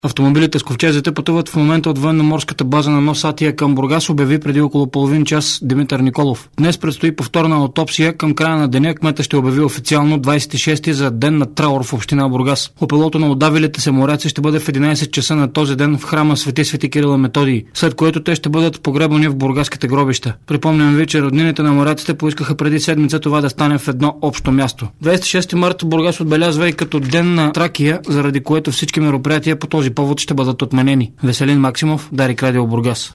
Автомобилите с ковчезите пътуват в момента от военноморската база на Носатия към Бургас, обяви преди около половин час Димитър Николов. Днес предстои повторна аутопсия. Към края на деня кмета ще обяви официално 26-ти за ден на траур в община Бургас. Опелото на удавилите се моряци ще бъде в 11 часа на този ден в храма Свети Кирил и Методий, след което те ще бъдат погребани в бургаските гробища. Припомням ви, че роднините на моряците поискаха преди седмица това да стане в едно общо място. 26 марта Бургас отбелязва и като ден на Тракия, заради което всички мероприятия по този повод ще бъдат отменени. Веселин Максимов, Дарик Радио Бургас.